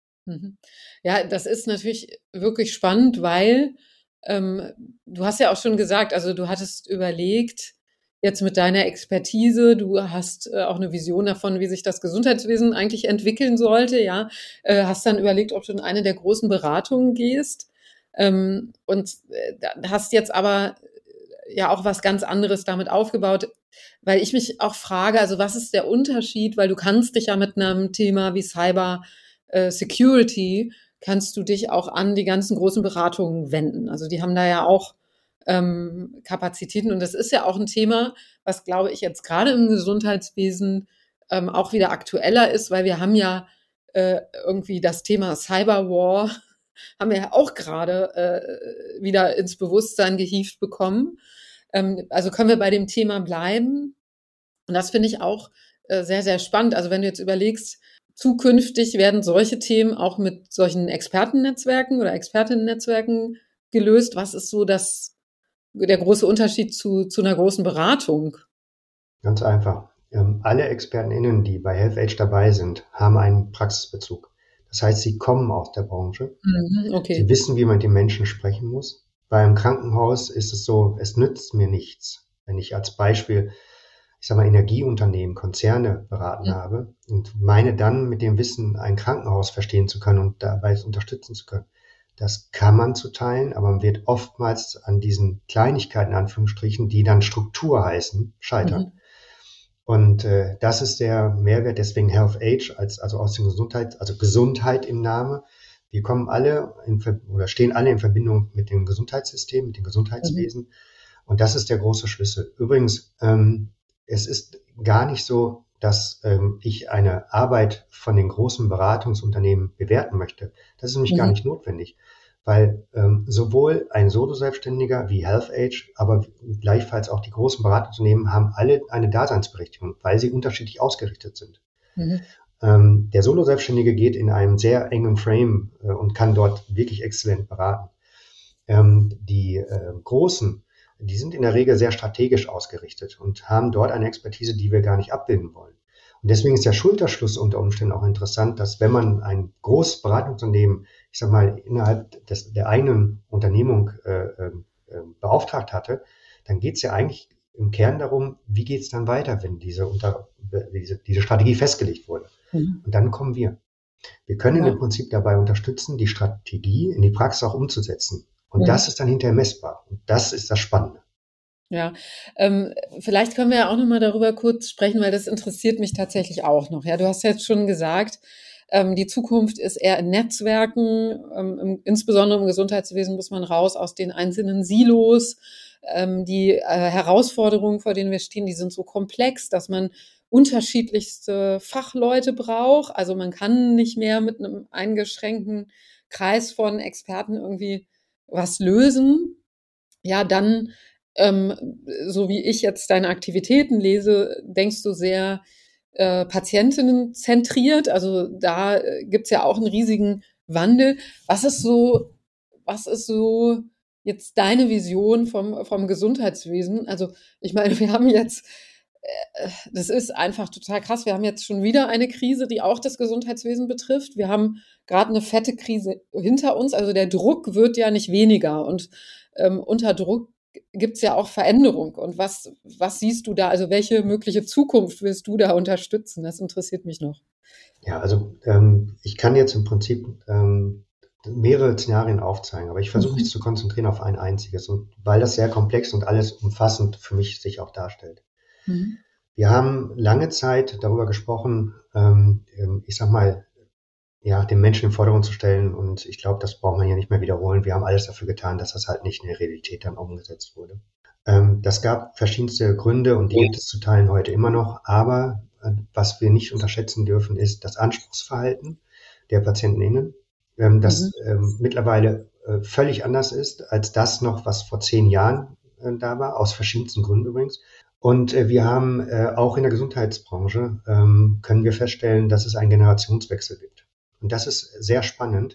Ja, das ist natürlich wirklich spannend, weil ähm, du hast ja auch schon gesagt, also du hattest überlegt, jetzt mit deiner Expertise, du hast äh, auch eine Vision davon, wie sich das Gesundheitswesen eigentlich entwickeln sollte, ja, äh, hast dann überlegt, ob du in eine der großen Beratungen gehst ähm, und äh, hast jetzt aber ja auch was ganz anderes damit aufgebaut, weil ich mich auch frage, also was ist der Unterschied, weil du kannst dich ja mit einem Thema wie Cyber äh, Security, kannst du dich auch an die ganzen großen Beratungen wenden. Also die haben da ja auch ähm, Kapazitäten und das ist ja auch ein Thema, was, glaube ich, jetzt gerade im Gesundheitswesen ähm, auch wieder aktueller ist, weil wir haben ja äh, irgendwie das Thema Cyberwar haben wir ja auch gerade äh, wieder ins Bewusstsein gehievt bekommen. Ähm, also können wir bei dem Thema bleiben. Und das finde ich auch äh, sehr, sehr spannend. Also wenn du jetzt überlegst, zukünftig werden solche Themen auch mit solchen Expertennetzwerken oder Expertinnennetzwerken gelöst. Was ist so das, der große Unterschied zu, zu einer großen Beratung? Ganz einfach. Ähm, alle ExpertInnen, die bei HealthAge dabei sind, haben einen Praxisbezug. Das heißt, sie kommen aus der Branche. Mhm, okay. Sie wissen, wie man mit den Menschen sprechen muss. Beim Krankenhaus ist es so, es nützt mir nichts, wenn ich als Beispiel, ich sage mal, Energieunternehmen, Konzerne beraten mhm. habe und meine dann mit dem Wissen ein Krankenhaus verstehen zu können und dabei unterstützen zu können. Das kann man zu teilen, aber man wird oftmals an diesen Kleinigkeiten, in Anführungsstrichen, die dann Struktur heißen, scheitern. Mhm. Und äh, das ist der Mehrwert, deswegen HealthAge, als, also aus der Gesundheit, also Gesundheit im Namen. Wir kommen alle in, oder stehen alle in Verbindung mit dem Gesundheitssystem, mit dem Gesundheitswesen. Mhm. Und das ist der große Schlüssel. Übrigens, ähm, es ist gar nicht so, dass ähm, ich eine Arbeit von den großen Beratungsunternehmen bewerten möchte. Das ist nämlich mhm. gar nicht notwendig, weil ähm, sowohl ein Solo-Selbstständiger wie HealthAge, aber gleichfalls auch die großen Beratungsunternehmen haben alle eine Daseinsberechtigung, weil sie unterschiedlich ausgerichtet sind. Mhm. Ähm, der Solo-Selbstständige geht in einem sehr engen Frame äh, und kann dort wirklich exzellent beraten. Ähm, die äh, Großen, die sind in der Regel sehr strategisch ausgerichtet und haben dort eine Expertise, die wir gar nicht abbilden wollen. Und deswegen ist der Schulterschluss unter Umständen auch interessant, dass wenn man ein großes Beratungsunternehmen, ich sag mal, innerhalb des, der eigenen Unternehmung äh, äh, beauftragt hatte, dann geht es ja eigentlich im Kern darum, wie geht es dann weiter, wenn diese, unter, diese, diese Strategie festgelegt wurde. Mhm. Und dann kommen wir. Wir können ja. im Prinzip dabei unterstützen, die Strategie in die Praxis auch umzusetzen. Und mhm. das ist dann hinterher messbar. Und das ist das Spannende. Ja, ähm, vielleicht können wir ja auch noch mal darüber kurz sprechen, weil das interessiert mich tatsächlich auch noch. Ja, du hast jetzt schon gesagt, ähm, die Zukunft ist eher in Netzwerken, ähm, im, insbesondere im Gesundheitswesen muss man raus aus den einzelnen Silos. Ähm, die äh, Herausforderungen, vor denen wir stehen, die sind so komplex, dass man unterschiedlichste Fachleute braucht. Also man kann nicht mehr mit einem eingeschränkten Kreis von Experten irgendwie was lösen. Ja, dann ähm, so wie ich jetzt deine Aktivitäten lese, denkst du sehr äh, patientinnenzentriert. Also da äh, gibt's ja auch einen riesigen Wandel. Was ist so, was ist so jetzt deine Vision vom, vom Gesundheitswesen? Also ich meine, wir haben jetzt, äh, das ist einfach total krass. Wir haben jetzt schon wieder eine Krise, die auch das Gesundheitswesen betrifft. Wir haben gerade eine fette Krise hinter uns. Also der Druck wird ja nicht weniger. Und ähm, unter Druck gibt es ja auch Veränderung. Und was, was siehst du da? Also welche mögliche Zukunft willst du da unterstützen? Das interessiert mich noch. Ja, also ähm, ich kann jetzt im Prinzip ähm, mehrere Szenarien aufzeigen, aber ich versuche mich zu konzentrieren auf ein einziges, und weil das sehr komplex und alles umfassend für mich sich auch darstellt. Mhm. Wir haben lange Zeit darüber gesprochen, ähm, ich sag mal, ja, den Menschen in den Vordergrund zu stellen, und ich glaube, das braucht man hier nicht mehr wiederholen. Wir haben alles dafür getan, dass das halt nicht in der Realität dann umgesetzt wurde. Ähm, das gab verschiedenste Gründe, und die gibt es zu Teilen heute immer noch, aber äh, was wir nicht unterschätzen dürfen, ist das Anspruchsverhalten der PatientInnen, ähm, das mhm. ähm, mittlerweile äh, völlig anders ist als das noch, was vor zehn Jahren äh, da war, aus verschiedensten Gründen übrigens. Und äh, wir haben äh, auch in der Gesundheitsbranche, ähm, können wir feststellen, dass es einen Generationswechsel gibt. Und das ist sehr spannend,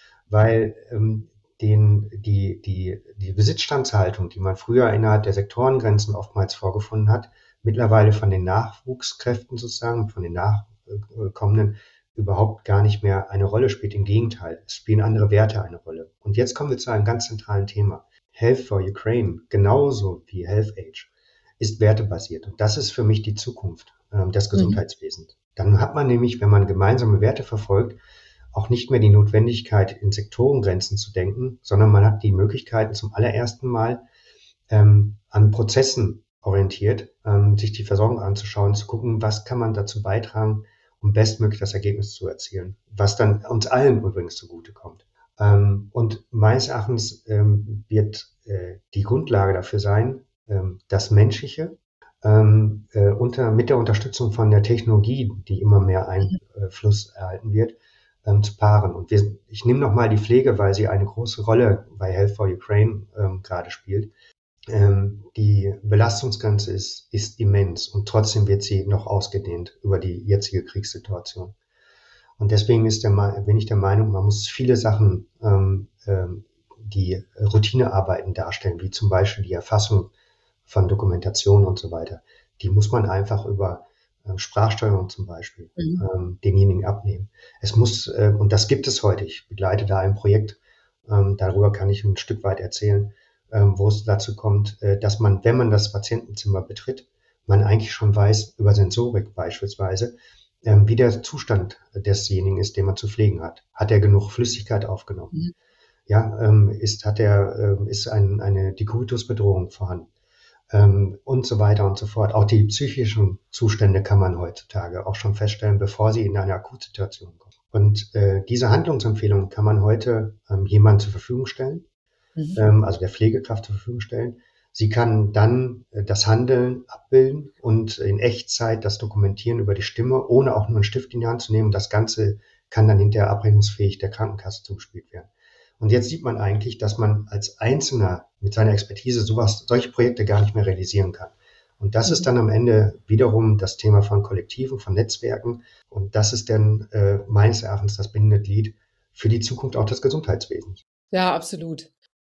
weil ähm, den, die, die, die Besitzstandshaltung, die man früher innerhalb der Sektorengrenzen oftmals vorgefunden hat, mittlerweile von den Nachwuchskräften sozusagen, von den Nachkommenden überhaupt gar nicht mehr eine Rolle spielt. Im Gegenteil, es spielen andere Werte eine Rolle. Und jetzt kommen wir zu einem ganz zentralen Thema. Health for Ukraine, genauso wie Health Age, ist wertebasiert. Und das ist für mich die Zukunft äh, des Gesundheitswesens. Mhm. Dann hat man nämlich, wenn man gemeinsame Werte verfolgt, auch nicht mehr die Notwendigkeit, in Sektorengrenzen zu denken, sondern man hat die Möglichkeiten, zum allerersten Mal ähm, an Prozessen orientiert, ähm, sich die Versorgung anzuschauen, zu gucken, was kann man dazu beitragen, um bestmöglich das Ergebnis zu erzielen, was dann uns allen übrigens zugutekommt. Ähm, und meines Erachtens ähm, wird äh, die Grundlage dafür sein, ähm, das Menschliche ähm, äh, unter, mit der Unterstützung von der Technologie, die immer mehr Einfluss erhalten wird, ähm, zu paaren. Und wir, ich nehme nochmal die Pflege, weil sie eine große Rolle bei Health for Ukraine ähm, gerade spielt. Ähm, die Belastungsgrenze ist, ist immens, und trotzdem wird sie noch ausgedehnt über die jetzige Kriegssituation. Und deswegen ist der, bin ich der Meinung, man muss viele Sachen, ähm, ähm, die Routinearbeiten darstellen, wie zum Beispiel die Erfassung von Dokumentation und so weiter. Die muss man einfach über äh, Sprachsteuerung zum Beispiel mhm. ähm, denjenigen abnehmen. Es muss, äh, und das gibt es heute, ich begleite da ein Projekt, ähm, darüber kann ich ein Stück weit erzählen, ähm, wo es dazu kommt, äh, dass man, wenn man das Patientenzimmer betritt, man eigentlich schon weiß, über Sensorik beispielsweise, ähm, wie der Zustand desjenigen ist, den man zu pflegen hat. Hat er genug Flüssigkeit aufgenommen? Mhm. Ja, ähm, ist, hat er, äh, ist ein, eine Dekubitusbedrohung vorhanden? Ähm, und so weiter und so fort. Auch die psychischen Zustände kann man heutzutage auch schon feststellen, bevor sie in eine Akutsituation kommen. Und äh, diese Handlungsempfehlungen kann man heute ähm, jemandem zur Verfügung stellen, mhm. ähm, also der Pflegekraft zur Verfügung stellen. Sie kann dann äh, das Handeln abbilden und in Echtzeit das dokumentieren über die Stimme, ohne auch nur einen Stift in die Hand zu nehmen. Und das Ganze kann dann hinterher abrechnungsfähig der Krankenkasse zugespielt werden. Und jetzt sieht man eigentlich, dass man als Einzelner mit seiner Expertise sowas, solche Projekte gar nicht mehr realisieren kann. Und das mhm. ist dann am Ende wiederum das Thema von Kollektiven, von Netzwerken. Und das ist dann äh, meines Erachtens das bindende Glied für die Zukunft auch des Gesundheitswesens. Ja, absolut.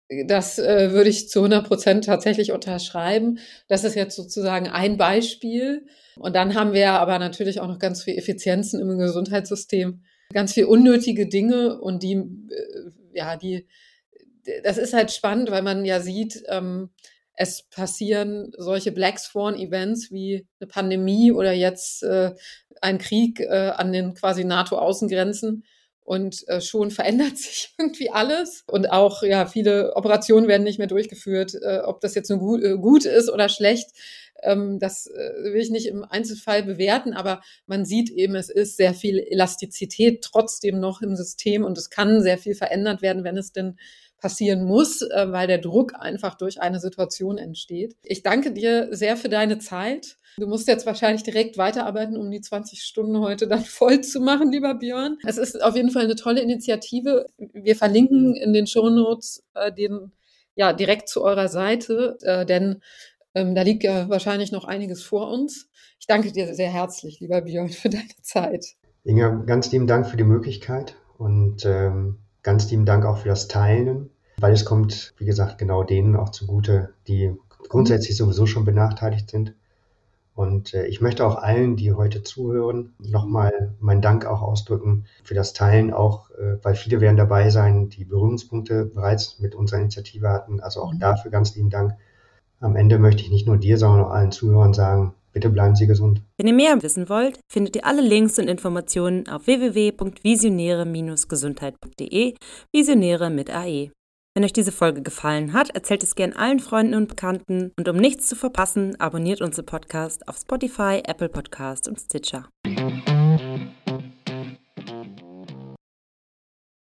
Das äh, würde ich zu hundert Prozent tatsächlich unterschreiben. Das ist jetzt sozusagen ein Beispiel. Und dann haben wir aber natürlich auch noch ganz viel Effizienzen im Gesundheitssystem, ganz viel unnötige Dinge, und die, äh, ja, die, das ist halt spannend, weil man ja sieht, ähm, es passieren solche Black Swan Events wie eine Pandemie oder jetzt äh, ein Krieg äh, an den quasi NATO-Außengrenzen. Und äh, schon verändert sich irgendwie alles. Und auch, ja, viele Operationen werden nicht mehr durchgeführt. Äh, ob das jetzt nur gut, äh, gut ist oder schlecht, ähm, das äh, will ich nicht im Einzelfall bewerten. Aber man sieht eben, es ist sehr viel Elastizität trotzdem noch im System. Und es kann sehr viel verändert werden, wenn es denn passieren muss, äh, weil der Druck einfach durch eine Situation entsteht. Ich danke dir sehr für deine Zeit. Du musst jetzt wahrscheinlich direkt weiterarbeiten, um die zwanzig Stunden heute dann voll zu machen, lieber Björn. Es ist auf jeden Fall eine tolle Initiative. Wir verlinken in den Shownotes äh, den ja direkt zu eurer Seite, äh, denn ähm, da liegt ja wahrscheinlich noch einiges vor uns. Ich danke dir sehr herzlich, lieber Björn, für deine Zeit. Inga, ganz lieben Dank für die Möglichkeit und ähm, ganz lieben Dank auch für das Teilen, weil es kommt, wie gesagt, genau denen auch zugute, die grundsätzlich sowieso schon benachteiligt sind. Und äh, ich möchte auch allen, die heute zuhören, nochmal meinen Dank auch ausdrücken für das Teilen, auch äh, weil viele werden dabei sein, die Berührungspunkte bereits mit unserer Initiative hatten. Also auch dafür ganz lieben Dank. Am Ende möchte ich nicht nur dir, sondern auch allen Zuhörern sagen, bitte bleiben Sie gesund. Wenn ihr mehr wissen wollt, findet ihr alle Links und Informationen auf w w w punkt visionäre Bindestrich gesundheit punkt d e, Visionäre mit A E. Wenn euch diese Folge gefallen hat, erzählt es gern allen Freunden und Bekannten und um nichts zu verpassen, abonniert unseren Podcast auf Spotify, Apple Podcasts und Stitcher.